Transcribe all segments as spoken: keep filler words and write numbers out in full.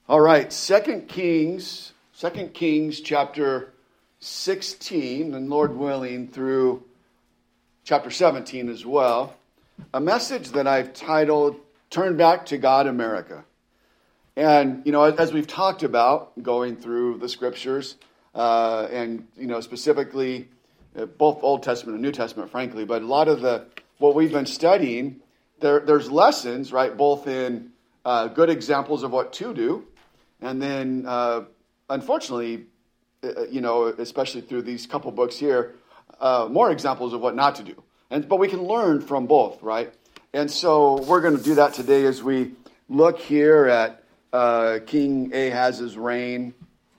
All right, Second Kings, Second Kings chapter sixteen, and Lord willing, through chapter seventeen as well. A message that I've titled, Turn Back to God, America. And, you know, as we've talked about going through the scriptures, uh, and, you know, specifically uh, both Old Testament and New Testament, frankly, but a lot of the, what we've been studying, there, there's lessons, right, both in uh, good examples of what to do, and then, uh, unfortunately, uh, you know, especially through these couple books here, uh, more examples of what not to do. And but we can learn from both, right? And so we're going to do that today as we look here at uh, King Ahaz's reign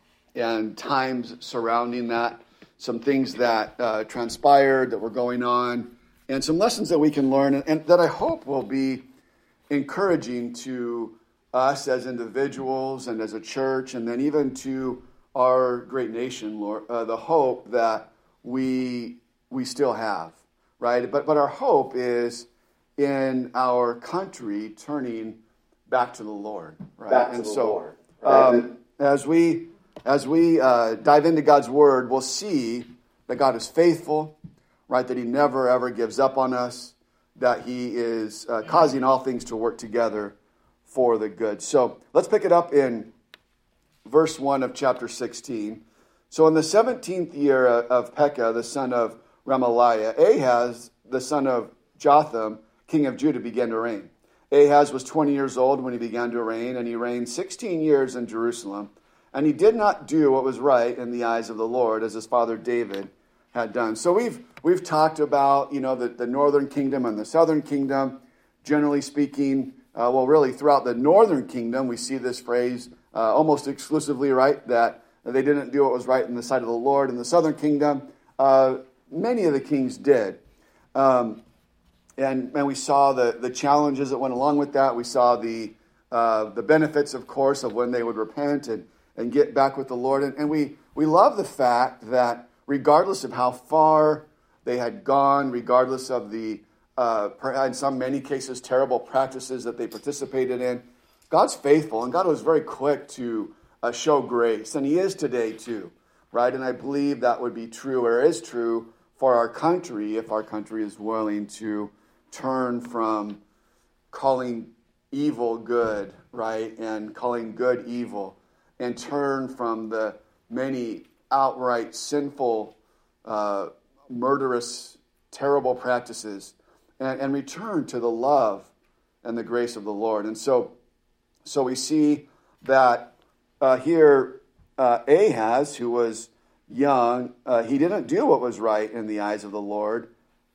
and times surrounding that, some things that uh, transpired, that were going on, and some lessons that we can learn, and, and that I hope will be encouraging to us as individuals and as a church, and then even to our great nation, Lord, uh, the hope that we we still have, right? But but our hope is in our country turning back to the Lord, right? Back to and the so, Lord, right? Um, as we as we uh, dive into God's Word, we'll see that God is faithful, right? That He never ever gives up on us, that He is uh, causing all things to work together for the good. So let's pick it up in verse one of chapter sixteen. So in the seventeenth year of Pekah, the son of Remaliah, Ahaz, the son of Jotham, king of Judah, began to reign. Ahaz was twenty years old when he began to reign, and he reigned sixteen years in Jerusalem. And he did not do what was right in the eyes of the Lord, as his father David had done. So we've we've talked about, you know, the, the northern kingdom and the southern kingdom. Generally speaking, uh, well, really throughout the northern kingdom, we see this phrase uh, almost exclusively, right, that they didn't do what was right in the sight of the Lord. In the southern kingdom, uh, many of the kings did. Um, and, and we saw the, the challenges that went along with that. We saw the uh, the benefits, of course, of when they would repent and, and get back with the Lord. And, and we, we love the fact that regardless of how far they had gone, regardless of the, uh, in some many cases, terrible practices that they participated in, God's faithful, and God was very quick to uh, show grace, and He is today too, right? And I believe that would be true, or is true, for our country, if our country is willing to turn from calling evil good, right, and calling good evil, and turn from the many outright sinful, uh, murderous, terrible practices, and, and return to the love and the grace of the Lord. And so, so we see that uh, here uh, Ahaz, who was young, uh, he didn't do what was right in the eyes of the Lord,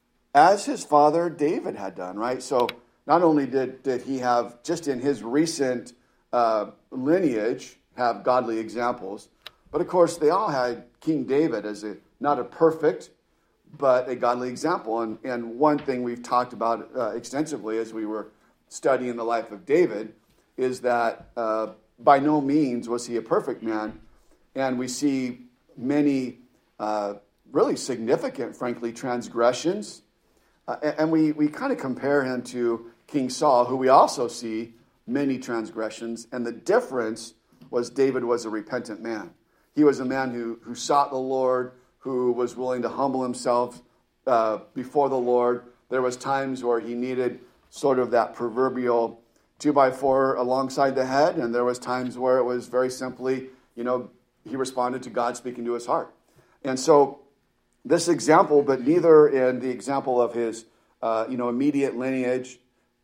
as his father David had done, right? So not only did, did he have, just in his recent uh, lineage, have godly examples, but of course they all had King David as a not a perfect, but a godly example. And, and one thing we've talked about uh, extensively as we were studying the life of David is that uh, by no means was he a perfect man. And we see many uh, really significant, frankly, transgressions. Uh, and we, we kind of compare him to King Saul, who we also see many transgressions. And the difference was David was a repentant man. He was a man who, who sought the Lord, who was willing to humble himself uh, before the Lord. There was times where he needed sort of that proverbial two by four alongside the head, and there was times where it was very simply, you know, he responded to God speaking to his heart. And so this example, but neither in the example of his, uh, you know, immediate lineage,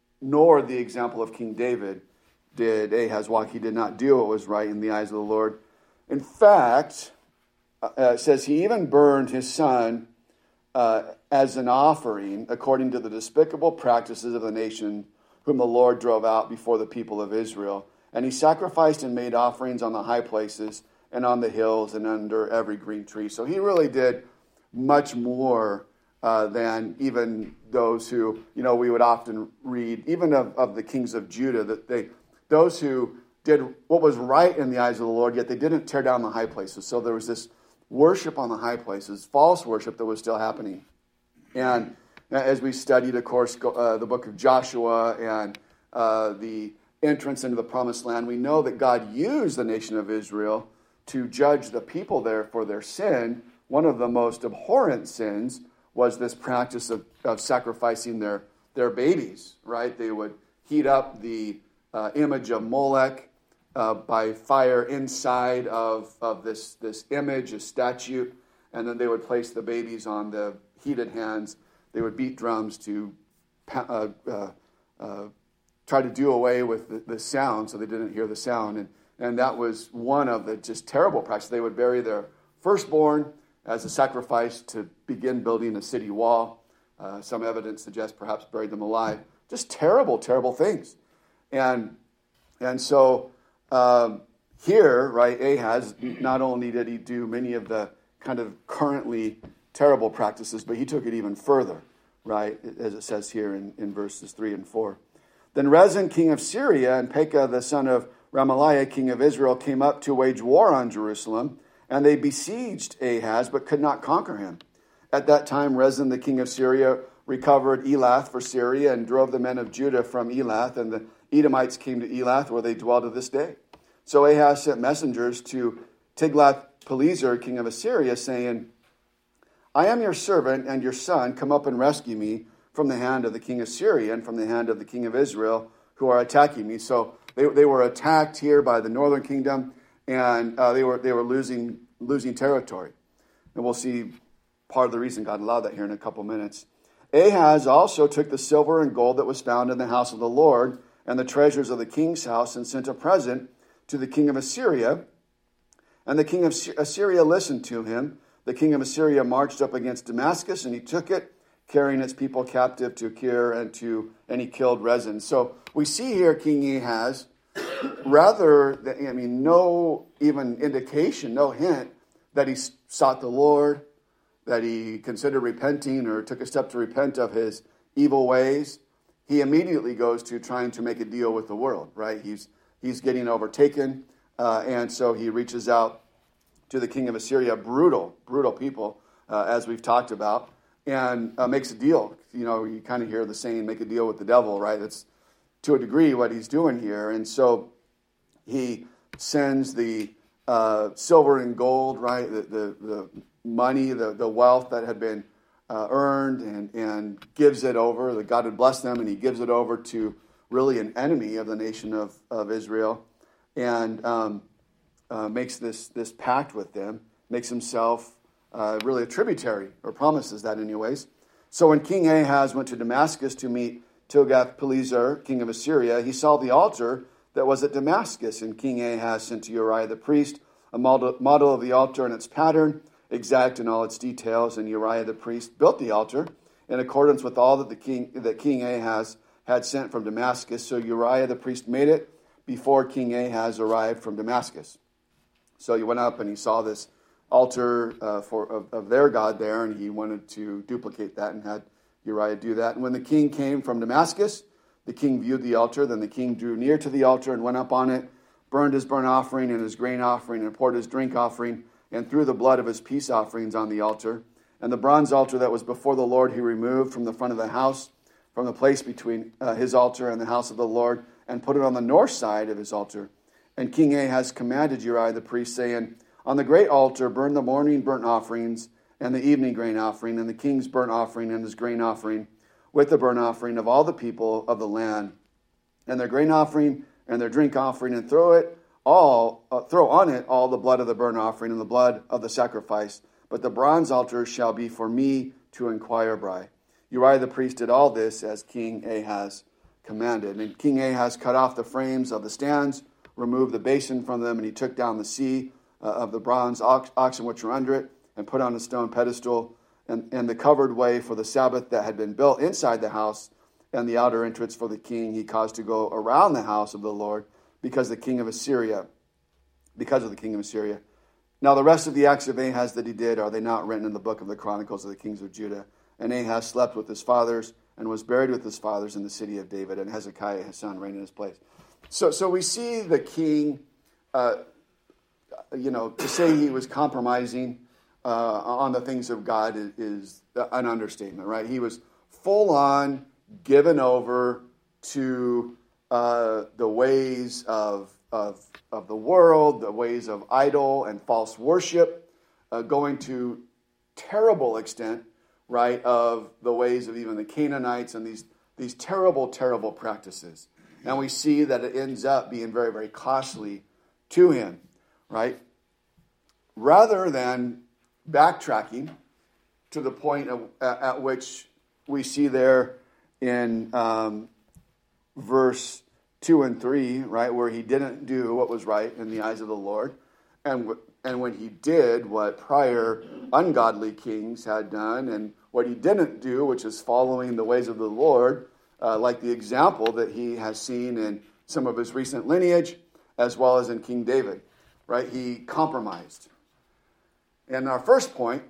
nor the example of King David, did Ahaz walk. He did not do what was right in the eyes of the Lord. In fact, uh, it says he even burned his son uh, as an offering according to the despicable practices of the nation whom the Lord drove out before the people of Israel. And he sacrificed and made offerings on the high places and on the hills and under every green tree. So he really did much more uh, than even those who, you know, we would often read, even of, of the kings of Judah, that they, those who did what was right in the eyes of the Lord, yet they didn't tear down the high places. So there was this worship on the high places, false worship that was still happening. And as we studied, of course, uh, the book of Joshua and uh, the entrance into the promised land, we know that God used the nation of Israel to judge the people there for their sin. One of the most abhorrent sins was this practice of, of sacrificing their, their babies, right? They would heat up the uh, image of Molech uh, by fire inside of, of this, this image, a statue, and then they would place the babies on the heated hands. They would beat drums to uh, uh, uh, try to do away with the, the sound so they didn't hear the sound. And, and that was one of the just terrible practices. They would bury their firstborn as a sacrifice to begin building a city wall. Uh, some evidence suggests perhaps buried them alive. Just terrible, terrible things. And and so um, here, right, Ahaz, not only did he do many of the kind of currently terrible practices, but he took it even further, right, as it says here in, in verses three and four. Then Rezin, king of Syria, and Pekah, the son of Remaliah, king of Israel, came up to wage war on Jerusalem, and they besieged Ahaz, but could not conquer him. At that time, Rezin, the king of Syria, recovered Elath for Syria and drove the men of Judah from Elath, and the Edomites came to Elath, where they dwell to this day. So Ahaz sent messengers to Tiglath-Pileser, king of Assyria, saying, I am your servant and your son. Come up and rescue me from the hand of the king of Syria and from the hand of the king of Israel, who are attacking me. So they, they were attacked here by the northern kingdom, and uh, they were they were losing losing territory. And we'll see part of the reason God allowed that here in a couple minutes. Ahaz also took the silver and gold that was found in the house of the Lord and the treasures of the king's house and sent a present to the king of Assyria. And the king of Assyria listened to him. The king of Assyria marched up against Damascus, and he took it, carrying its people captive to Kir, and to and he killed Rezin. So we see here King Ahaz, rather than, I mean, no even indication, no hint that he sought the Lord, that he considered repenting or took a step to repent of his evil ways. He immediately goes to trying to make a deal with the world, right? He's he's getting overtaken, uh, and so he reaches out to the king of Assyria, brutal, brutal people, uh, as we've talked about, and uh, makes a deal. You know, you kind of hear the saying, make a deal with the devil, right? That's to a degree what he's doing here. And so he sends the uh, silver and gold, right, the, the, the money, the, the wealth that had been uh, earned, and, and gives it over. That God had blessed them, and he gives it over to really an enemy of the nation of, of Israel, and um, uh, makes this, this pact with them, makes himself uh, really a tributary, or promises that anyways. So when King Ahaz went to Damascus to meet Tiglath-Pileser, king of Assyria, he saw the altar that was at Damascus, and King Ahaz sent to Uriah the priest a model, model of the altar and its pattern, exact in all its details, and Uriah the priest built the altar in accordance with all that the king that King Ahaz had sent from Damascus. So Uriah the priest made it before King Ahaz arrived from Damascus. So he went up and he saw this altar uh, for of, of their God there, and he wanted to duplicate that and had Uriah do that. And when the king came from Damascus, the king viewed the altar. Then the king drew near to the altar and went up on it, burned his burnt offering and his grain offering, and poured his drink offering, and threw the blood of his peace offerings on the altar. And the bronze altar that was before the Lord he removed from the front of the house, from the place between uh, his altar and the house of the Lord, and put it on the north side of his altar. And King Ahaz commanded Uriah the priest, saying, on the great altar burn the morning burnt offerings and the evening grain offering, and the king's burnt offering and his grain offering, with the burnt offering of all the people of the land, and their grain offering and their drink offering, and throw it all, uh, throw on it all the blood of the burnt offering and the blood of the sacrifice. But the bronze altar shall be for me to inquire by. Uriah the priest did all this as King Ahaz commanded. And King Ahaz cut off the frames of the stands, removed the basin from them, and he took down the sea uh, of the bronze ox- oxen which were under it, and put on a stone pedestal, and, and the covered way for the Sabbath that had been built inside the house, and the outer entrance for the king he caused to go around the house of the Lord, because the king of Assyria, because of the king of Assyria. Now the rest of the acts of Ahaz that he did, are they not written in the book of the Chronicles of the kings of Judah? And Ahaz slept with his fathers, and was buried with his fathers in the city of David, and Hezekiah his son reigned in his place. So, so we see the king, uh, you know, to say he was compromising uh, on the things of God is, is an understatement, right? He was full on given over to uh, the ways of, of, of the world, the ways of idol and false worship, uh, going to terrible extent, right, of the ways of even the Canaanites and these, these terrible, terrible practices. And we see that it ends up being very, very costly to him, right? Rather than backtracking to the point of, at, at which we see there in um, verse two and three, right, where he didn't do what was right in the eyes of the Lord, and and when he did what prior ungodly kings had done, and what he didn't do, which is following the ways of the Lord, uh, like the example that he has seen in some of his recent lineage, as well as in King David, right? He compromised. And our first point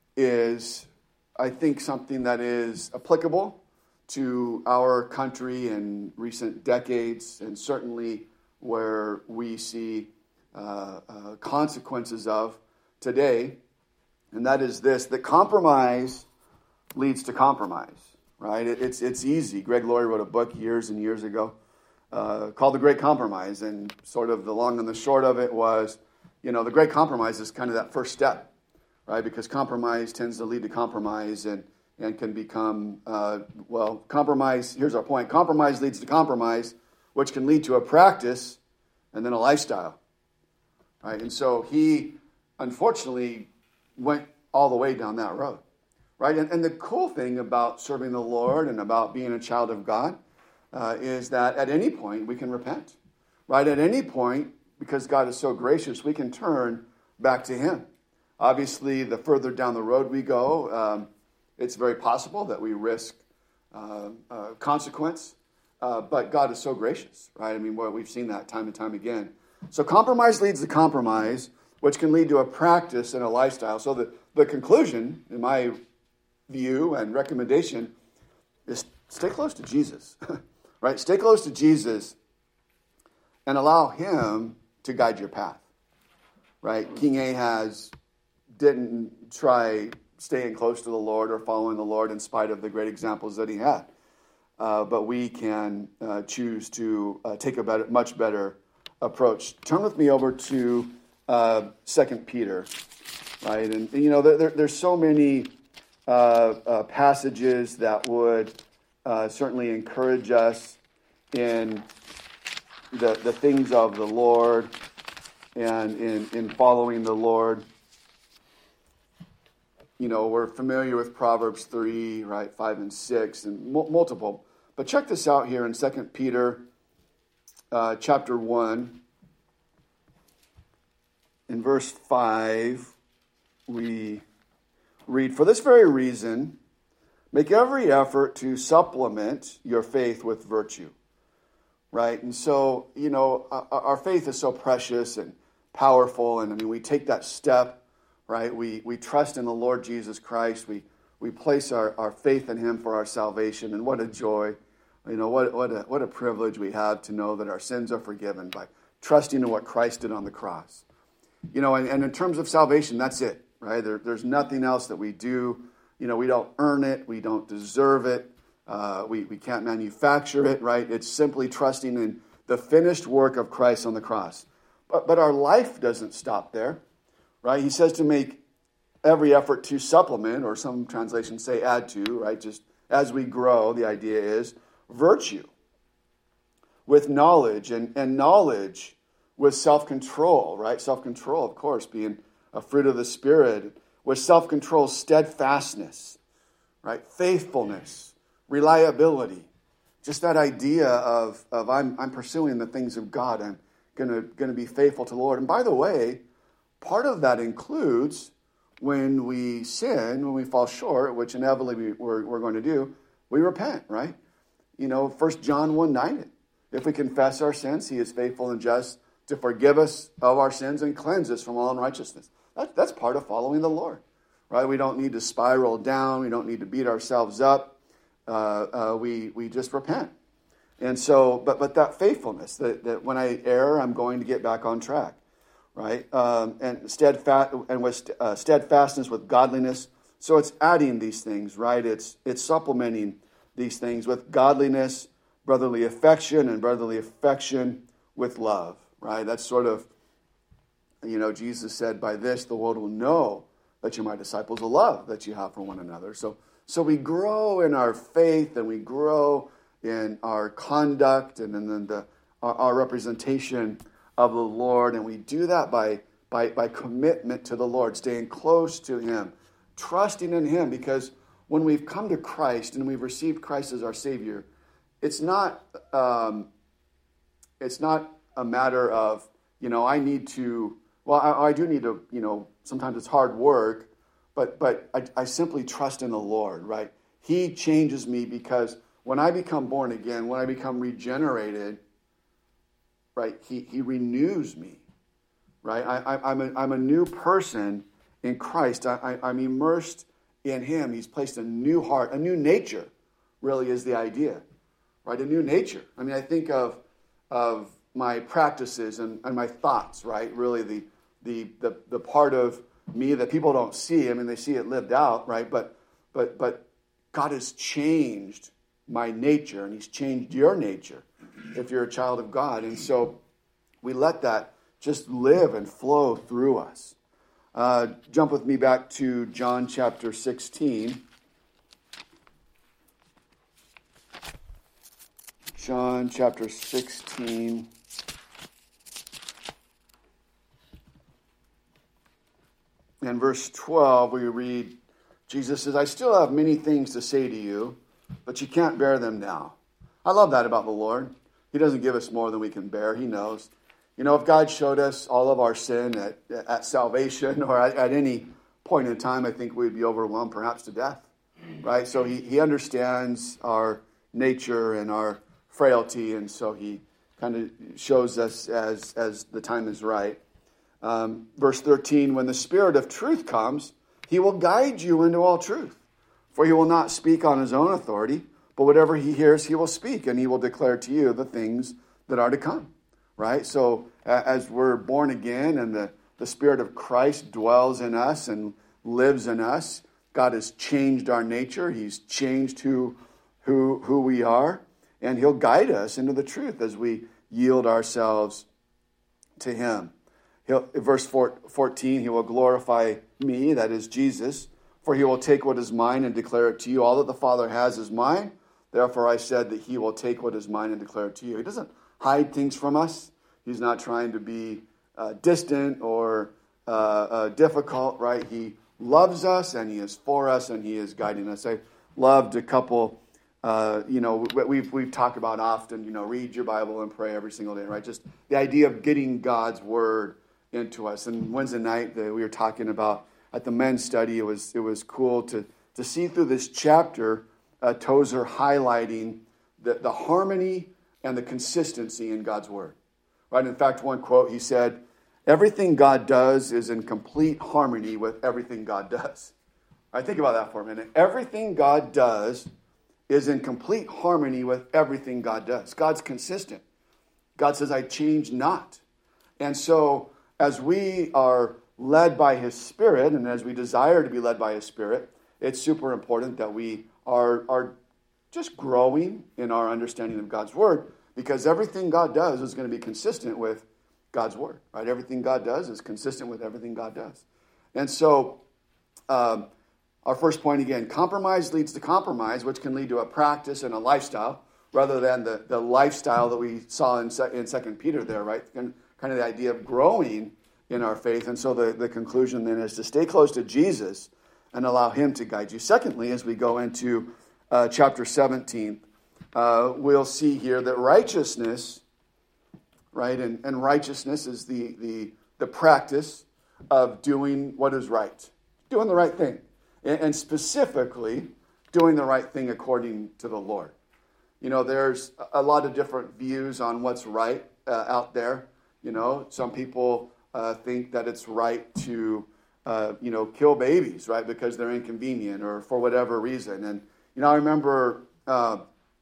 is, I think, something that is applicable to our country in recent decades, and certainly where we see uh, uh, consequences of today, and that is this, that compromise leads to compromise, right? It, it's, it's easy. Greg Laurie wrote a book years and years ago uh, called The Great Compromise, and sort of the long and the short of it was, you know, the Great Compromise is kind of that first step, right? Because compromise tends to lead to compromise, and and can become, uh, well, compromise, here's our point, compromise leads to compromise, which can lead to a practice and then a lifestyle, right? And so he, unfortunately, went all the way down that road, right? And, and the cool thing about serving the Lord and about being a child of God uh, is that at any point we can repent, right? At any point, because God is so gracious, we can turn back to him. Obviously, the further down the road we go, um, it's very possible that we risk uh, uh, consequence, uh, but God is so gracious, right? I mean, well, we've seen that time and time again. So compromise leads to compromise, which can lead to a practice and a lifestyle. So the, the conclusion, in my view and recommendation, is stay close to Jesus, right? Stay close to Jesus and allow him to guide your path, right? King Ahaz didn't try staying close to the Lord or following the Lord in spite of the great examples that he had. Uh, but we can uh, choose to uh, take a better, much better approach. Turn with me over to uh, Second Peter, right? And, and you know, there, there's so many uh, uh, passages that would uh, certainly encourage us in the, the things of the Lord and in, in following the Lord. You know, we're familiar with Proverbs three, right, five and six, and m- multiple. But check this out here in Second Peter uh, chapter one. In verse five, we read, "For this very reason, make every effort to supplement your faith with virtue." Right? And so, you know, our, our faith is so precious and powerful, and I mean, we take that step. Right, we we trust in the Lord Jesus Christ. We we place our, our faith in him for our salvation, and what a joy, you know, what what a what a privilege we have to know that our sins are forgiven by trusting in what Christ did on the cross. You know, and, and in terms of salvation, that's it, right? There, there's nothing else that we do. You know, we don't earn it, we don't deserve it, uh, we we can't manufacture it, right? It's simply trusting in the finished work of Christ on the cross. But but our life doesn't stop there. Right? He says to make every effort to supplement, or some translations say add to, right? Just as we grow, the idea is virtue with knowledge, and, and knowledge with self-control, right? Self-control, of course, being a fruit of the Spirit. With self-control, steadfastness, right? Faithfulness, reliability. Just that idea of, of I'm, I'm pursuing the things of God. I'm gonna, gonna be faithful to the Lord. And by the way, part of that includes when we sin, when we fall short, which inevitably we, we're, we're going to do, we repent, right? You know, First John one nine, if we confess our sins, he is faithful and just to forgive us of our sins and cleanse us from all unrighteousness. That, that's part of following the Lord, right? We don't need to spiral down. We don't need to beat ourselves up. Uh, uh, we we just repent. And so, but but that faithfulness, that, that when I err, I'm going to get back on track. Right, um, and steadfast and with uh, steadfastness with godliness. So it's adding these things, right? It's it's supplementing these things with godliness, brotherly affection and brotherly affection with love, right? That's sort of, you know, Jesus said, by this the world will know that you're my disciples, the love that you have for one another. So, so we grow in our faith and we grow in our conduct and in the, our, our representation of the Lord. And we do that by, by, by commitment to the Lord, staying close to him, trusting in him, because when we've come to Christ and we've received Christ as our Savior, it's not um, it's not a matter of, you know, I need to, well, I, I do need to, you know, sometimes it's hard work, but but I, I simply trust in the Lord, right? He changes me because when I become born again, when I become regenerated, right, he, he renews me, right? I, I, I'm, a, I'm a new person in Christ. I, I, I'm immersed in him. He's placed a new heart, a new nature, really is the idea, right? A new nature. I mean, I think of of my practices and, and my thoughts, right? Really the, the the the part of me that people don't see. I mean, they see it lived out, right? But but but God has changed my nature, and he's changed your nature if you're a child of God. And so we let that just live and flow through us. Uh, jump with me back to John chapter sixteen. John chapter sixteen. And verse twelve, we read, Jesus says, I still have many things to say to you, but you can't bear them now. I love that about the Lord. He doesn't give us more than we can bear. He knows. You know, if God showed us all of our sin at, at salvation or at, at any point in time, I think we'd be overwhelmed perhaps to death, right? So he, he understands our nature and our frailty, and so he kind of shows us as, as the time is right. Um, verse thirteen, when the Spirit of truth comes, he will guide you into all truth. For he will not speak on his own authority, but whatever he hears, he will speak, and he will declare to you the things that are to come. Right? So as we're born again and the, the Spirit of Christ dwells in us and lives in us, God has changed our nature. He's changed who, who, who we are. And he'll guide us into the truth as we yield ourselves to him. He'll, verse fourteen, he will glorify me, that is Jesus, for he will take what is mine and declare it to you. All that the Father has is mine. Therefore I said that he will take what is mine and declare it to you. He doesn't hide things from us. He's not trying to be uh, distant or uh, uh, difficult, right? He loves us, and he is for us, and he is guiding us. I loved a couple, uh, you know, we've we've talked about often, you know, read your Bible and pray every single day, right? Just the idea of getting God's word into us. And Wednesday night, the, we were talking about at the men's study, it was it was cool to, to see through this chapter, uh, Tozer highlighting the, the harmony and the consistency in God's word. Right? In fact, one quote, he said, everything God does is in complete harmony with everything God does. Right? Think about that for a minute. Everything God does is in complete harmony with everything God does. God's consistent. God says, I change not. And so as we are led by his Spirit, and as we desire to be led by his Spirit, it's super important that we are, are just growing in our understanding of God's word, because everything God does is going to be consistent with God's word, right? Everything God does is consistent with everything God does. And so um, our first point again, compromise leads to compromise, which can lead to a practice and a lifestyle, rather than the, the lifestyle that we saw in, in Second Peter there, right? And kind of the idea of growing in our faith. And so the, the conclusion then is to stay close to Jesus and allow him to guide you. Secondly, as we go into uh, chapter seventeen, Uh, we'll see here that righteousness, right, and, and righteousness is the, the, the practice of doing what is right, doing the right thing, and, and specifically doing the right thing according to the Lord. You know, there's a lot of different views on what's right uh, out there. You know, some people uh, think that it's right to, uh, you know, kill babies, right, because they're inconvenient or for whatever reason. And, you know, I remember Uh,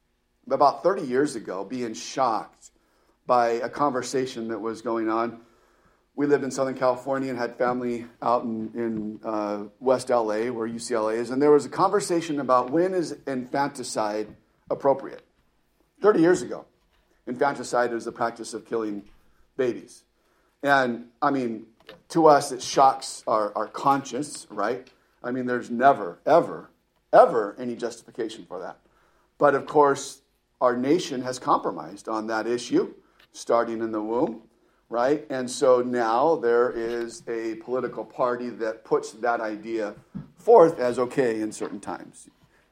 about thirty years ago, being shocked by a conversation that was going on. We lived in Southern California and had family out in, in uh, West L A, where U C L A is, and there was a conversation about when is infanticide appropriate. thirty years ago, infanticide was the practice of killing babies. And, I mean, to us, it shocks our, our conscience, right? I mean, there's never, ever, ever any justification for that. But, of course, our nation has compromised on that issue, starting in the womb, right? And so now there is a political party that puts that idea forth as okay in certain times.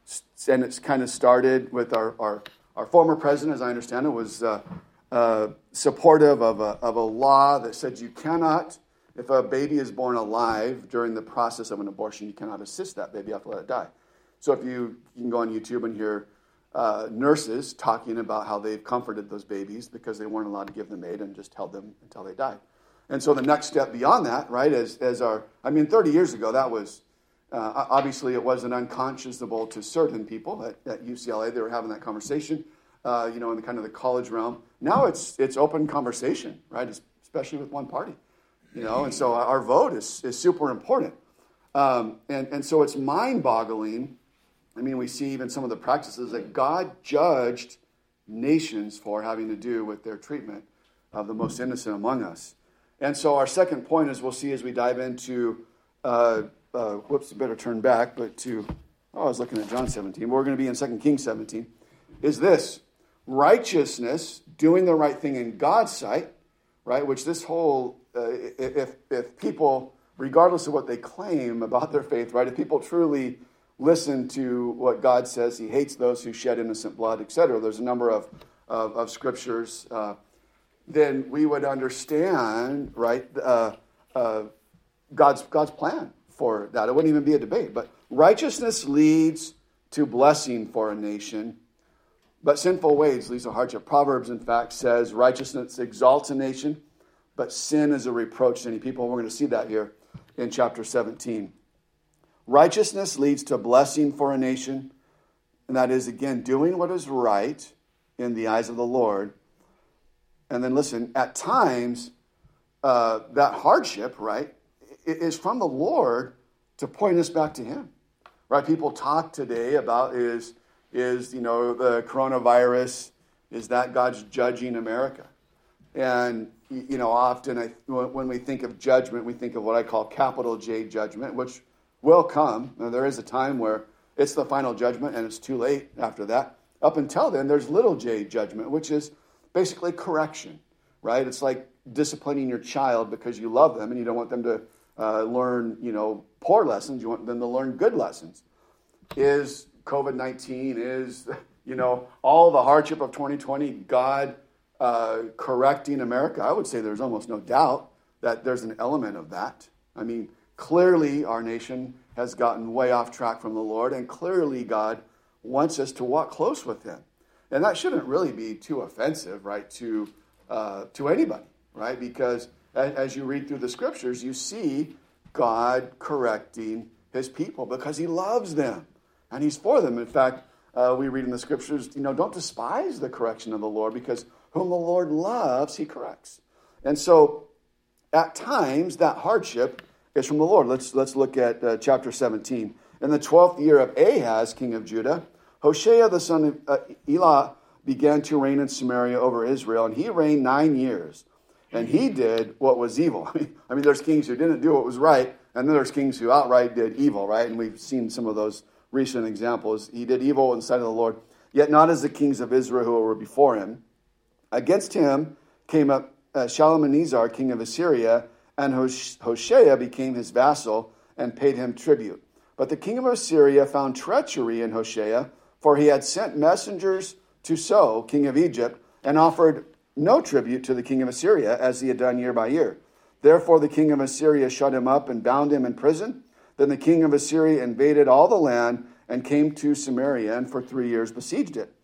And it's kind of started with our, our, our former president, as I understand it, was uh, uh, supportive of a, of a law that said you cannot, if a baby is born alive during the process of an abortion, you cannot assist that baby. You have to let it die. So if you, you can go on YouTube and hear uh, nurses talking about how they've comforted those babies because they weren't allowed to give them aid and just held them until they died. And so the next step beyond that, right, as, as our, I mean, thirty years ago, that was, uh, obviously it wasn't unconscionable to certain people at, at U C L A. They were having that conversation, uh, you know, in the kind of the college realm. Now it's it's open conversation, right, especially with one party, you know, and so our vote is, is super important. Um, and, and so it's mind-boggling. I mean, we see even some of the practices that God judged nations for having to do with their treatment of the most innocent among us. And so our second point, as we'll see as we dive into, uh, uh, whoops, I better turn back, but to, oh, I was looking at John seventeen. We're going to be in Second Kings seventeen, is this. Righteousness, doing the right thing in God's sight, right, which this whole, uh, if if people, regardless of what they claim about their faith, right, if people truly listen to what God says, he hates those who shed innocent blood, et cetera. There's a number of, of, of scriptures. Uh, then we would understand, right, uh, uh, God's God's plan for that. It wouldn't even be a debate. But righteousness leads to blessing for a nation, but sinful ways leads to hardship. Proverbs, in fact, says righteousness exalts a nation, but sin is a reproach to any people. We're going to see that here in chapter seventeen. Righteousness leads to blessing for a nation, and that is, again, doing what is right in the eyes of the Lord. And then listen, at times, uh, that hardship, right, is from the Lord to point us back to him. Right? People talk today about is, is you know, the coronavirus, is that God's judging America? And, you know, often I, when we think of judgment, we think of what I call capital J judgment, which will come. Now, there is a time where it's the final judgment and it's too late after that. Up until then, there's little j judgment, which is basically correction, right? It's like disciplining your child because you love them and you don't want them to uh, learn, you know, poor lessons. You want them to learn good lessons. Is covid nineteen, is, you know, all the hardship of twenty twenty, God uh, correcting America? I would say there's almost no doubt that there's an element of that. I mean, clearly, our nation has gotten way off track from the Lord, and clearly God wants us to walk close with him. And that shouldn't really be too offensive, right, to uh, to anybody, right? Because as you read through the scriptures, you see God correcting his people because he loves them, and he's for them. In fact, uh, we read in the scriptures, you know, don't despise the correction of the Lord, because whom the Lord loves, he corrects. And so, at times, that hardship is from the Lord. Let's let's look at uh, chapter seventeen. In the twelfth year of Ahaz, king of Judah, Hoshea the son of uh, Elah began to reign in Samaria over Israel, and he reigned nine years. And he did what was evil. I mean, I mean, there's kings who didn't do what was right, and then there's kings who outright did evil, right? And we've seen some of those recent examples. He did evil in the sight of the Lord, yet not as the kings of Israel who were before him. Against him came up uh, Shalmaneser, king of Assyria, and Hoshea became his vassal and paid him tribute. But the king of Assyria found treachery in Hoshea, for he had sent messengers to So, king of Egypt, and offered no tribute to the king of Assyria, as he had done year by year. Therefore the king of Assyria shut him up and bound him in prison. Then the king of Assyria invaded all the land and came to Samaria, and for three years besieged it.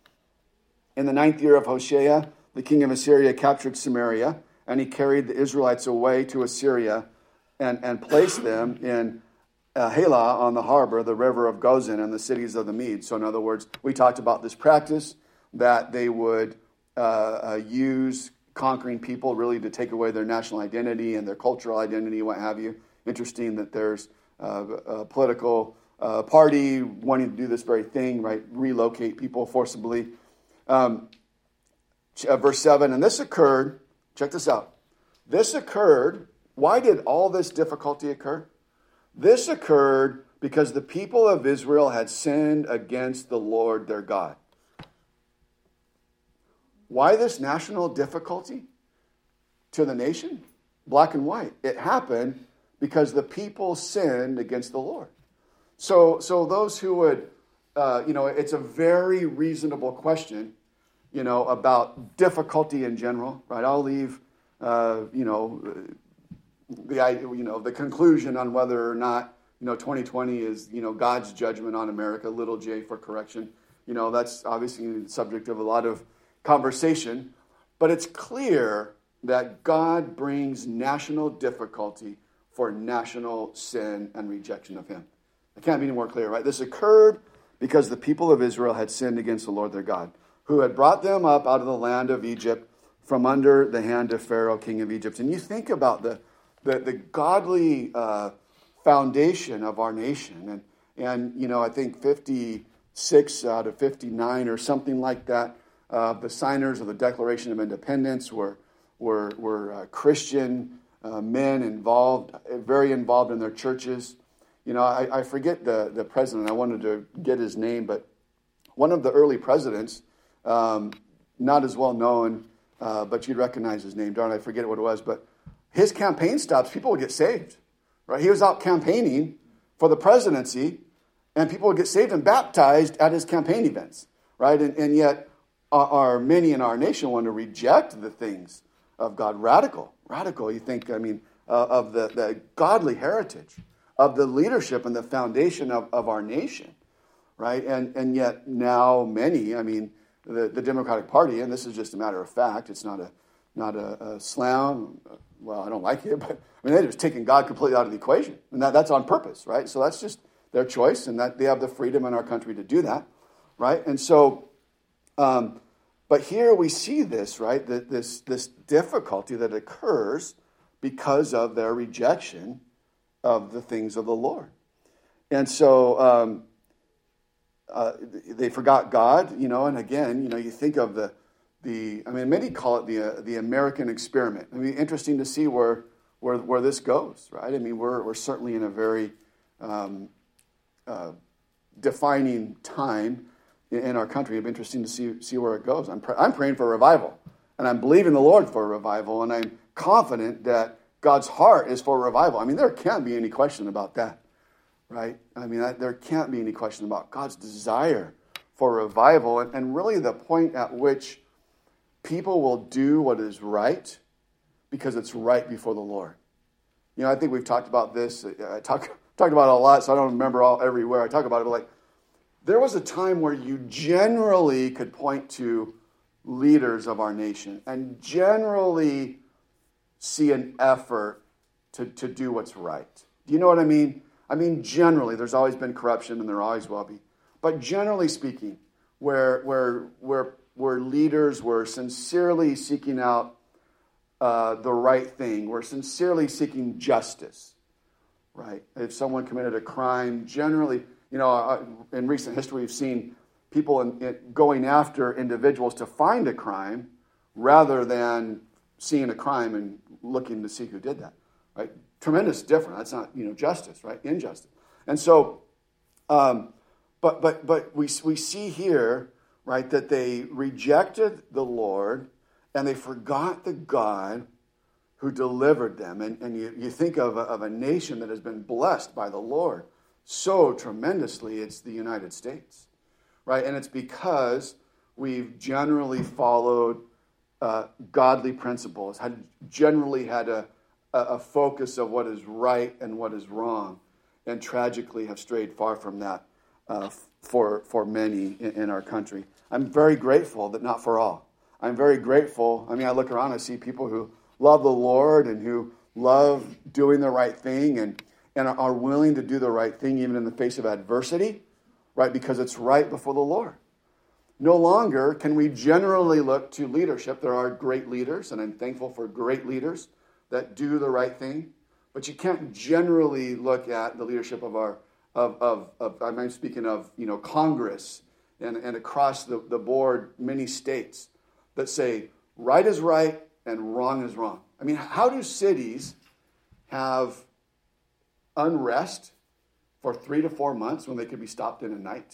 In the ninth year of Hoshea, the king of Assyria captured Samaria, and he carried the Israelites away to Assyria and, and placed them in uh, Halah on the harbor, the river of Gozan, and the cities of the Medes. So in other words, we talked about this practice that they would uh, uh, use conquering people really to take away their national identity and their cultural identity, what have you. Interesting that there's uh, a political uh, party wanting to do this very thing, right? Relocate people forcibly. Um, uh, verse seven, and this occurred, check this out. This occurred, why did all this difficulty occur? This occurred because the people of Israel had sinned against the Lord their God. Why this national difficulty to the nation? Black and white. It happened because the people sinned against the Lord. So, so those who would, uh, you know, it's a very reasonable question, you know, about difficulty in general, right? I'll leave, uh, you know, the you know the conclusion on whether or not you know twenty twenty is you know God's judgment on America, little j for correction. You know, that's obviously the subject of a lot of conversation, but it's clear that God brings national difficulty for national sin and rejection of him. It can't be any more clear, right? This occurred because the people of Israel had sinned against the Lord their God, who had brought them up out of the land of Egypt from under the hand of Pharaoh, king of Egypt. And you think about the the, the godly uh, foundation of our nation. And, and, you know, I think fifty-six out of fifty-nine or something like that, uh, the signers of the Declaration of Independence were, were, were uh, Christian uh, men involved, very involved in their churches. You know, I, I forget the, the president. I wanted to get his name, but one of the early presidents, um, not as well known, uh, but you'd recognize his name. Darn, I forget what it was, but his campaign stops, people would get saved, right? He was out campaigning for the presidency, and people would get saved and baptized at his campaign events, right? And, and yet, our, our many in our nation want to reject the things of God. Radical, radical. You think, I mean, uh, of the, the godly heritage of the leadership and the foundation of, of our nation, right? And and yet now many, I mean, the, the Democratic Party, and this is just a matter of fact, it's not a not a, a slam. Well, I don't like it, but I mean, they're just taking God completely out of the equation. And that, that's on purpose, right? So that's just their choice, and that they have the freedom in our country to do that, right? And so, um, but here we see this, right? That this, this difficulty that occurs because of their rejection of the things of the Lord. And so um, uh, they forgot God, you know, and again, you know, you think of the, The, I mean, many call it the uh, the American experiment. I mean, interesting to see where where where this goes, right? I mean, we're we're certainly in a very um, uh, defining time in, in our country. It'd be interesting to see see where it goes. I'm pr- I'm praying for revival, and I'm believing the Lord for a revival, and I'm confident that God's heart is for revival. I mean, there can't be any question about that, right? I mean, that, there can't be any question about God's desire for revival, and, and really the point at which people will do what is right because it's right before the Lord. You know, I think we've talked about this. I talk, talked about it a lot, so I don't remember all everywhere I talk about it. But like, there was a time where you generally could point to leaders of our nation and generally see an effort to, to do what's right. Do you know what I mean? I mean, generally, there's always been corruption, and there always will be. But generally speaking, where where where where leaders were sincerely seeking out uh, the right thing, were sincerely seeking justice, right? If someone committed a crime, generally, you know, uh, in recent history, we've seen people in, in going after individuals to find a crime rather than seeing a crime and looking to see who did that, right? Tremendous difference. That's not, you know, justice, right? Injustice. And so, um, but but but we we see here, right, that they rejected the Lord and they forgot the God who delivered them. And, and you, you think of a, of a nation that has been blessed by the Lord so tremendously, it's the United States, right? And it's because we've generally followed uh, godly principles, had generally had a, a, a focus of what is right and what is wrong, and tragically have strayed far from that uh, for for many in, in our country. I'm very grateful that not for all. I'm very grateful. I mean, I look around, I see people who love the Lord and who love doing the right thing and, and are willing to do the right thing even in the face of adversity, right? Because it's right before the Lord. No longer can we generally look to leadership. There are great leaders, and I'm thankful for great leaders that do the right thing. But you can't generally look at the leadership of our, of, of, of I'm speaking of, you know, Congress and, and across the, the board, many states. that say right is right and wrong is wrong. I mean, how do cities have unrest for three to four months when they could be stopped in a night?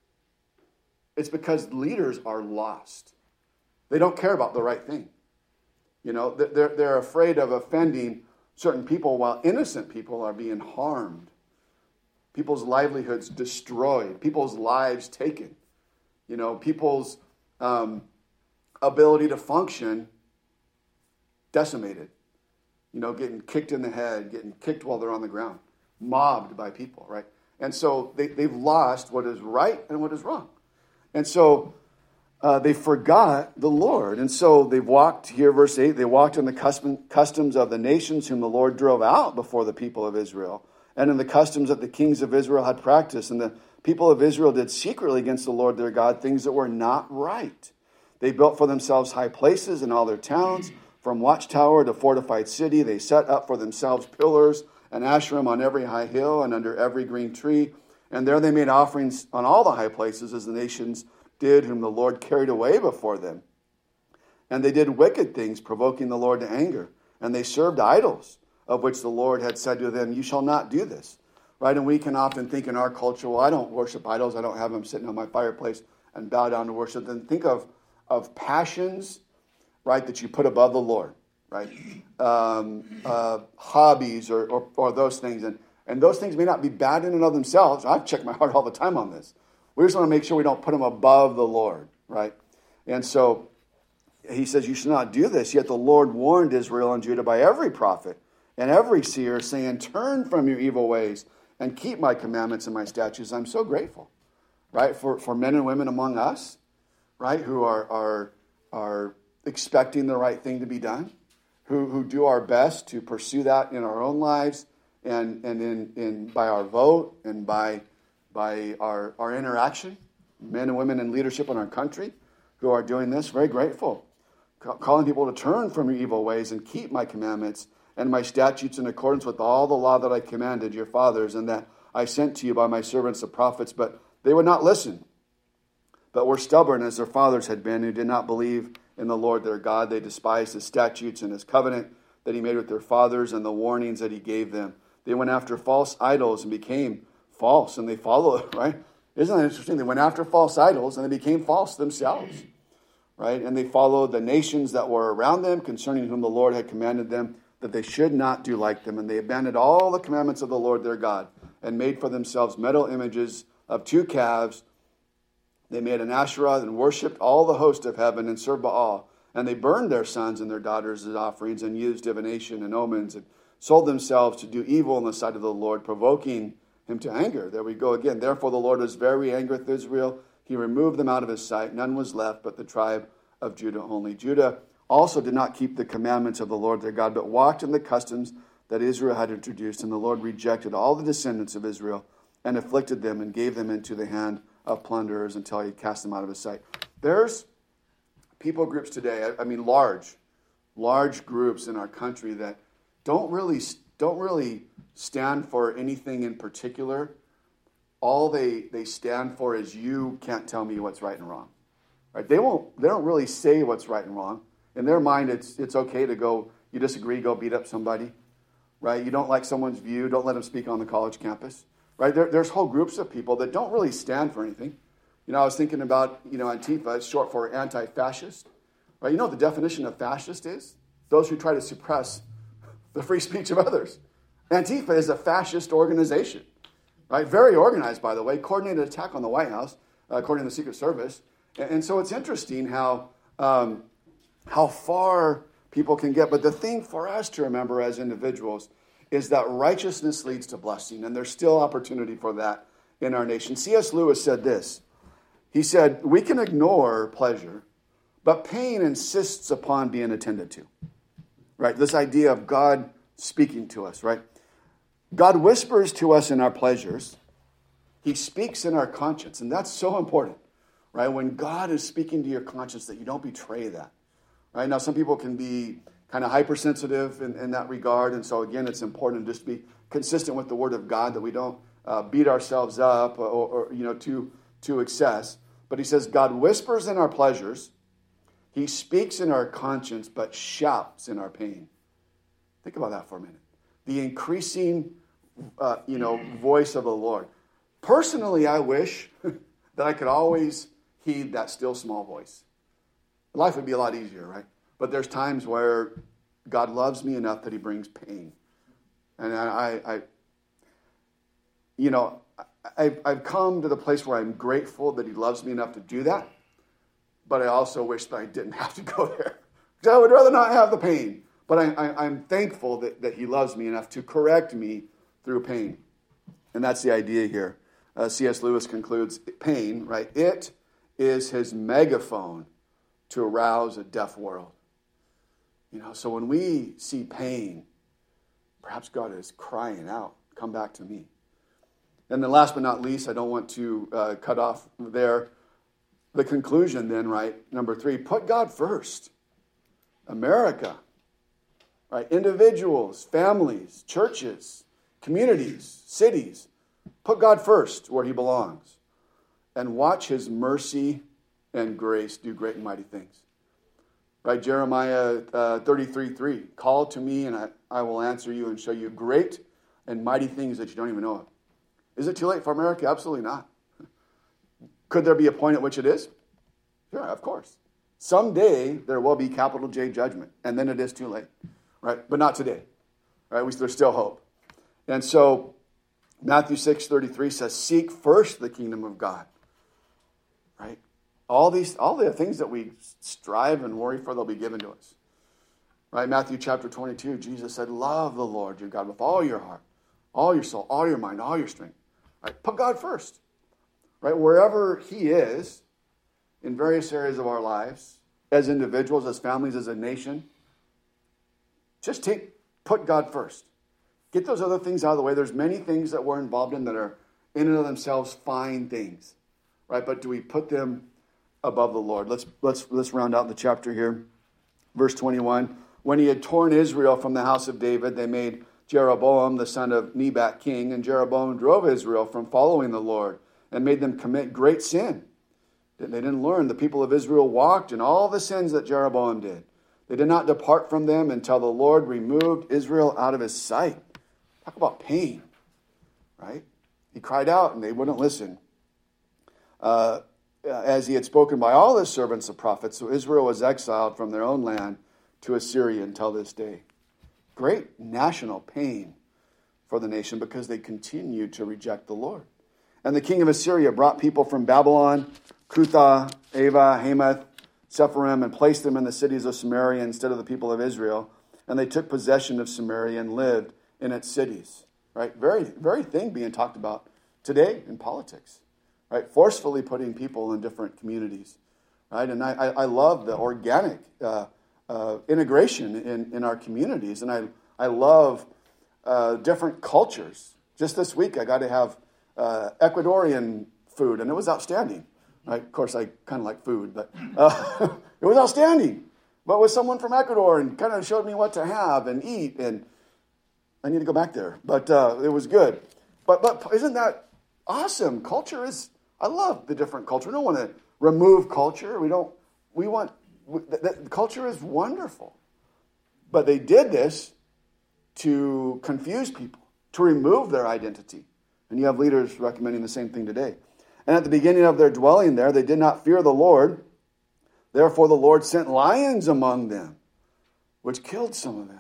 It's because leaders are lost. They don't care about the right thing. You know, they're, they're afraid of offending certain people while innocent people are being harmed. People's livelihoods destroyed. People's lives taken. You know, people's um, ability to function decimated. You know, getting kicked in the head, getting kicked while they're on the ground, mobbed by people, right? And so they, they've lost what is right and what is wrong. And so uh, they forgot the Lord. And so they've walked, here verse eight, they walked in the custom, customs of the nations whom the Lord drove out before the people of Israel, and in the customs that the kings of Israel had practiced. And the people of Israel did secretly against the Lord their God things that were not right. They built for themselves high places in all their towns, from watchtower to fortified city. They set up for themselves pillars and Asherim on every high hill and under every green tree. And there they made offerings on all the high places, as the nations did, whom the Lord carried away before them. And they did wicked things, provoking the Lord to anger. And they served idols, of which the Lord had said to them, you shall not do this. Right? And we can often think in our culture, well, I don't worship idols. I don't have them sitting on my fireplace and bow down to worship them. Think of, of passions, right, that you put above the Lord, right? Um, uh, hobbies or, or, or those things. And, and those things may not be bad in and of themselves. I've checked my heart all the time on this. We just want to make sure we don't put them above the Lord, right? And so he says, you should not do this. Yet the Lord warned Israel and Judah by every prophet and every seer, saying, turn from your evil ways and keep my commandments and my statutes. I'm so grateful, right, for, for men and women among us, right, who are are are expecting the right thing to be done, who who do our best to pursue that in our own lives and and in, in by our vote and by by our, our interaction, men and women in leadership in our country who are doing this. Very grateful. Calling people to turn from your evil ways and keep my commandments and my statutes in accordance with all the law that I commanded your fathers and that I sent to you by my servants the prophets. But they would not listen, but were stubborn as their fathers had been, who did not believe in the Lord their God. They despised his statutes and his covenant that he made with their fathers and the warnings that he gave them. They went after false idols and became false, and they followed it, right? Isn't that interesting? They went after false idols and they became false themselves, right? And they followed the nations that were around them, concerning whom the Lord had commanded them that they should not do like them. And they abandoned all the commandments of the Lord their God and made for themselves metal images of two calves. They made an Asherah and worshipped all the host of heaven and served Baal. And they burned their sons and their daughters as offerings and used divination and omens and sold themselves to do evil in the sight of the Lord, provoking him to anger. There we go again. Therefore the Lord was very angry with Israel. He removed them out of his sight. None was left but the tribe of Judah only. Judah also did not keep the commandments of the Lord their God, but walked in the customs that Israel had introduced. And the Lord rejected all the descendants of Israel and afflicted them and gave them into the hand of plunderers until he cast them out of his sight. There's people groups today, I, I mean large, large groups in our country that don't really don't really stand for anything in particular. All they, they stand for is you can't tell me what's right and wrong. Right? They won't they don't really say what's right and wrong. In their mind it's it's okay to go, you disagree, go beat up somebody. Right? You don't like someone's view, don't let them speak on the college campus. Right? There, there's whole groups of people that don't really stand for anything. You know, I was thinking about, you know, Antifa, it's short for anti-fascist. Right? You know what the definition of fascist is? Those who try to suppress the free speech of others. Antifa is a fascist organization. Right? Very organized, by the way, coordinated attack on the White House, uh, according to the Secret Service. And, and so it's interesting how um, how far people can get. But the thing for us to remember as individuals is that righteousness leads to blessing, and there's still opportunity for that in our nation. C S Lewis said this. He said, we can ignore pleasure, but pain insists upon being attended to. Right? This idea of God speaking to us, right? God whispers to us in our pleasures. He speaks in our conscience, and that's so important, right? When God is speaking to your conscience, that you don't betray that, right? Now, some people can be kind of hypersensitive in, in that regard, and so again, it's important just to be consistent with the Word of God, that we don't uh, beat ourselves up or, or you know to to excess. But he says God whispers in our pleasures. He speaks in our conscience, but shouts in our pain. Think about that for a minute. The increasing, uh, you know, voice of the Lord. Personally, I wish that I could always heed that still small voice. Life would be a lot easier, right? But there's times where God loves me enough that he brings pain. And I, I you know, I've, I've come to the place where I'm grateful that he loves me enough to do that. But I also wish that I didn't have to go there. Because I would rather not have the pain. But I, I, I'm thankful that, that he loves me enough to correct me through pain. And that's the idea here. Uh, C S Lewis concludes, pain, right? It is his megaphone to arouse a deaf world. You know, so when we see pain, perhaps God is crying out, come back to me. And then last but not least, I don't want to uh, cut off there. The conclusion then, right, number three, put God first. America, right, individuals, families, churches, communities, cities, put God first where he belongs. And watch his mercy and grace do great and mighty things. Right, Jeremiah uh, thirty-three three, call to me and I, I will answer you and show you great and mighty things that you don't even know of. Is it too late for America? Absolutely not. Could there be a point at which it is? Sure, of course. Someday there will be capital J judgment, and then it is too late, right? But not today, right? We, there's still hope. And so Matthew six thirty-three says, seek first the kingdom of God, right? All these, all the things that we strive and worry for, they'll be given to us. Right? Matthew chapter twenty-two, Jesus said, love the Lord your God with all your heart, all your soul, all your mind, all your strength. Right? Put God first. Right? Wherever he is, in various areas of our lives, as individuals, as families, as a nation, just take, put God first. Get those other things out of the way. There's many things that we're involved in that are in and of themselves fine things. Right? But do we put them above the Lord? Let's let's let's round out the chapter here. Verse twenty-one. When he had torn Israel from the house of David, they made Jeroboam the son of Nebat king, and Jeroboam drove Israel from following the Lord and made them commit great sin. They didn't learn. The people of Israel walked in all the sins that Jeroboam did. They did not depart from them until the Lord removed Israel out of his sight. Talk about pain, right? He cried out and they wouldn't listen. Uh, as he had spoken by all his servants, the prophets, so Israel was exiled from their own land to Assyria until this day. Great national pain for the nation because they continued to reject the Lord. And the king of Assyria brought people from Babylon, Cuthah, Ava, Hamath, Sepharvaim, and placed them in the cities of Samaria instead of the people of Israel. And they took possession of Samaria and lived in its cities. Right? Very, very thing being talked about today in politics. Right? Forcefully putting people in different communities. Right? And I, I, I love the organic uh, uh, integration in, in our communities. And I, I love uh, different cultures. Just this week I got to have uh, Ecuadorian food, and it was outstanding. Right? Of course, I kind of like food, but uh, it was outstanding. But with someone from Ecuador and kind of showed me what to have and eat, and I need to go back there. But uh, it was good. But but isn't that awesome? Culture is, I love the different culture. We don't want to remove culture. We don't, we want, the, the culture is wonderful. But they did this to confuse people, to remove their identity. And you have leaders recommending the same thing today. And at the beginning of their dwelling there, they did not fear the Lord. Therefore the Lord sent lions among them, which killed some of them.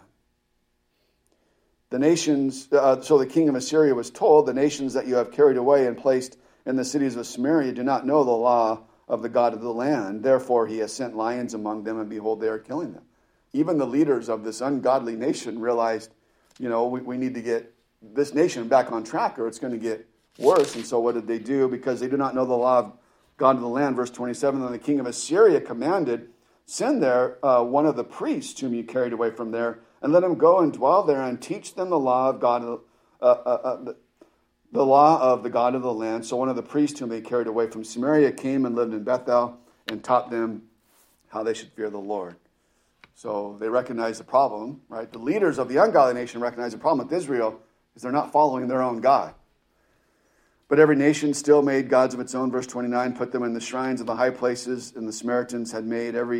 The nations, uh, so the king of Assyria was told, the nations that you have carried away and placed in the cities of Samaria do not know the law of the God of the land. Therefore he has sent lions among them, and behold, they are killing them. Even the leaders of this ungodly nation realized, you know, we, we need to get this nation back on track or it's going to get worse. And so what did they do? Because they do not know the law of God of the land. Verse twenty-seven, then the king of Assyria commanded, send there uh, one of the priests whom you carried away from there, and let him go and dwell there and teach them the law of God, uh, uh, uh, the, the law of the God of the land. So one of the priests whom they carried away from Samaria came and lived in Bethel and taught them how they should fear the Lord. So they recognize the problem, right? The leaders of the ungodly nation recognize the problem with Israel is they're not following their own God. But every nation still made gods of its own, verse twenty-nine, put them in the shrines of the high places, and the Samaritans had made every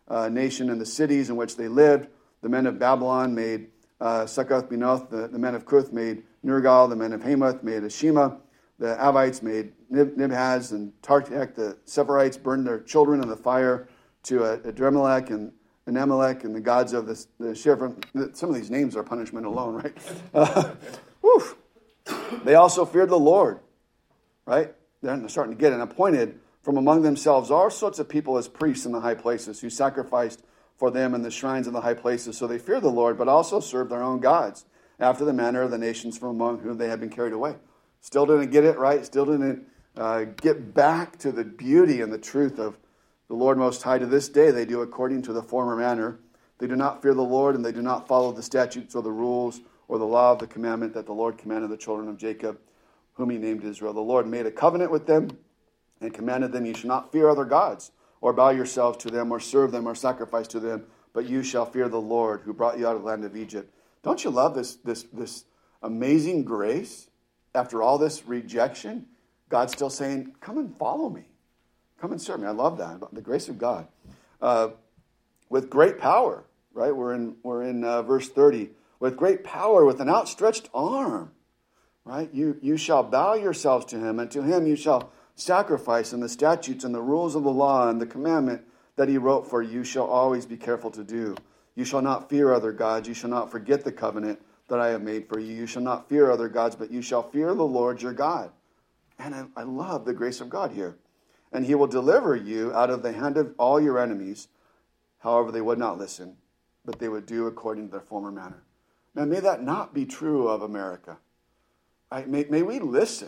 uh, nation and the cities in which they lived. The men of Babylon made uh, Succoth-Benoth. The, the men of Cuth made Nergal. The men of Hamath made Ashima. The Avites made Nib- Nibhaz and Tartak. The Sephirites burned their children in the fire to uh, Adremelech and and Amalek and the gods of the, the Shepher. Some of these names are punishment alone, right? Uh, whew. They also feared the Lord, right? They're starting to get it. And appointed from among themselves all sorts of people as priests in the high places who sacrificed for them in the shrines in the high places. So they feared the Lord, but also served their own gods after the manner of the nations from among whom they had been carried away. Still didn't get it right. Still didn't uh, get back to the beauty and the truth of the Lord Most High. To this day, they do according to the former manner. They do not fear the Lord, and they do not follow the statutes or the rules or the law of the commandment that the Lord commanded the children of Jacob, whom he named Israel. The Lord made a covenant with them and commanded them, you shall not fear other gods, or bow yourselves to them, or serve them, or sacrifice to them, but you shall fear the Lord, who brought you out of the land of Egypt. Don't you love this, this, this amazing grace? After all this rejection, God's still saying, come and follow me. Come and serve me. I love that, the grace of God. Uh, with great power, right? We're in, we're in uh, verse thirty. With great power, with an outstretched arm, right? You, you shall bow yourselves to him, and to him you shall sacrifice, and the statutes and the rules of the law and the commandment that he wrote for you shall always be careful to do. You shall not fear other gods. You shall not forget the covenant that I have made for you. You shall not fear other gods, but you shall fear the Lord your God. And I, I love the grace of God here. And he will deliver you out of the hand of all your enemies. However, they would not listen, but they would do according to their former manner. Now, may that not be true of America. Right? May, may we listen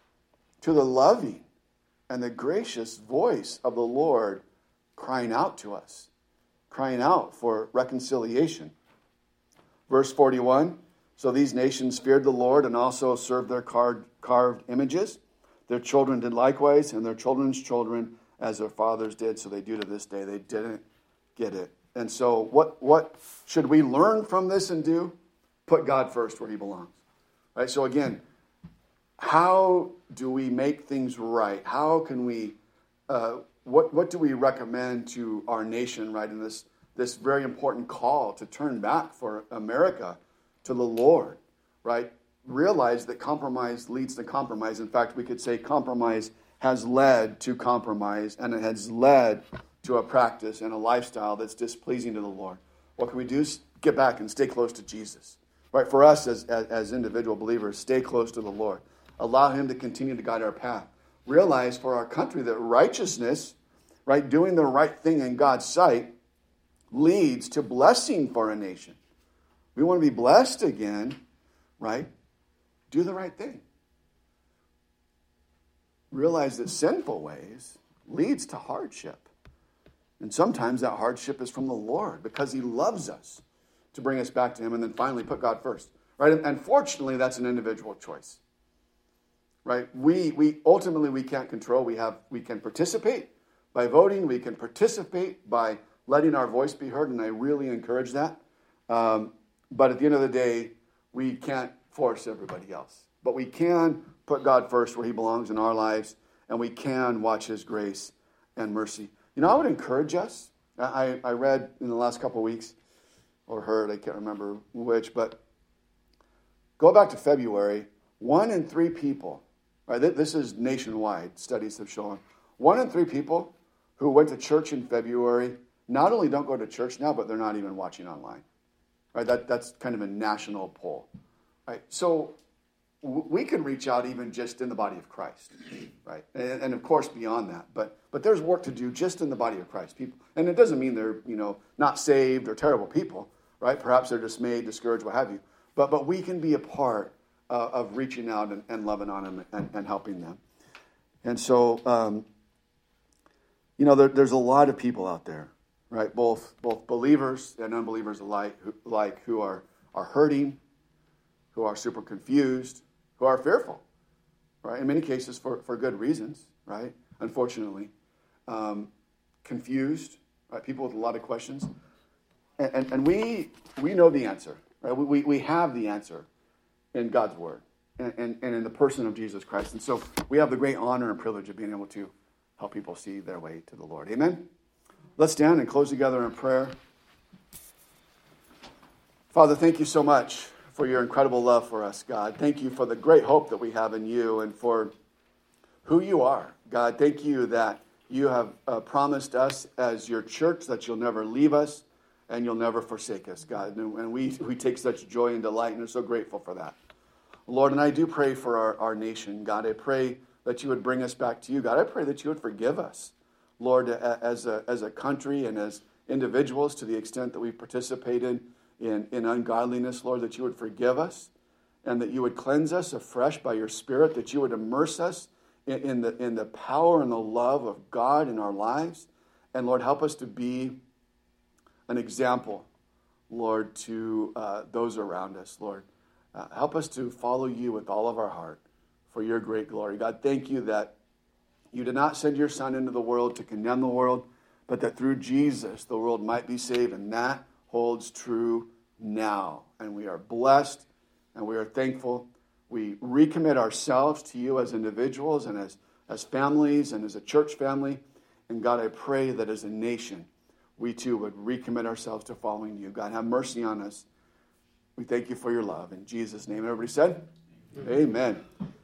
to the loving and the gracious voice of the Lord crying out to us, crying out for reconciliation. Verse forty-one, so these nations feared the Lord and also served their carved, carved images. Their children did likewise, and their children's children as their fathers did, so they do to this day. They didn't get it. And so what, what should we learn from this and do? Put God first where he belongs. Right? So again, how do we make things right? How can we, uh, what, what do we recommend to our nation, right, in this, this very important call to turn back for America to the Lord, right? Realize that compromise leads to compromise. In fact, we could say compromise has led to compromise, and it has led to a practice and a lifestyle that's displeasing to the Lord. What can we do? Get back and stay close to Jesus. Right? For us as, as, as individual believers, stay close to the Lord. Allow him to continue to guide our path. Realize for our country that righteousness, right, doing the right thing in God's sight, leads to blessing for a nation. We want to be blessed again, right? Do the right thing. Realize that sinful ways leads to hardship. And sometimes that hardship is from the Lord because he loves us to bring us back to him, and then finally put God first. Right? And, and fortunately, that's an individual choice. Right? We we ultimately we can't control. We have we can participate by voting. We can participate by letting our voice be heard, and I really encourage that. Um, but at the end of the day, we can't force everybody else. But we can put God first where he belongs in our lives, and we can watch his grace and mercy. You know, I would encourage us. I, I read in the last couple of weeks, or heard, I can't remember which, but go back to February, one in three people, right? This is nationwide, studies have shown, one in three people who went to church in February not only don't go to church now, but they're not even watching online. Right? That, that's kind of a national poll. Right? So we can reach out even just in the body of Christ, right? And, and of course beyond that, but but there's work to do just in the body of Christ. People, and it doesn't mean they're you know not saved or terrible people, right? Perhaps they're dismayed, discouraged, what have you. But but we can be a part uh, of reaching out and, and loving on them and, and helping them. And so um, you know there, there's a lot of people out there, right? Both both believers and unbelievers alike, who, like who are are hurting, who are super confused, who are fearful, right? In many cases for, for good reasons, right? Unfortunately. Um, confused, right? People with a lot of questions. And, and, and we we know the answer, right? We, we have the answer in God's Word and, and, and in the person of Jesus Christ. And so we have the great honor and privilege of being able to help people see their way to the Lord. Amen? Let's stand and close together in prayer. Father, thank you so much for your incredible love for us, God. Thank you for the great hope that we have in you and for who you are. God, thank you that you have uh, promised us as your church that you'll never leave us and you'll never forsake us, God. And, and we, we take such joy and delight and are so grateful for that. Lord, and I do pray for our, our nation. God, I pray that you would bring us back to you. God, I pray that you would forgive us, Lord, as a, as a country and as individuals to the extent that we participated in, in ungodliness, Lord, that you would forgive us and that you would cleanse us afresh by your Spirit, that you would immerse us in, in, the, in the power and the love of God in our lives. And Lord, help us to be an example, Lord, to uh, those around us, Lord. Uh, help us to follow you with all of our heart for your great glory. God, thank you that you did not send your Son into the world to condemn the world, but that through Jesus the world might be saved, and that holds true now. And we are blessed and we are thankful. We recommit ourselves to you as individuals and as, as families and as a church family. And God, I pray that as a nation, we too would recommit ourselves to following you. God, have mercy on us. We thank you for your love. In Jesus' name, everybody said, amen. Amen.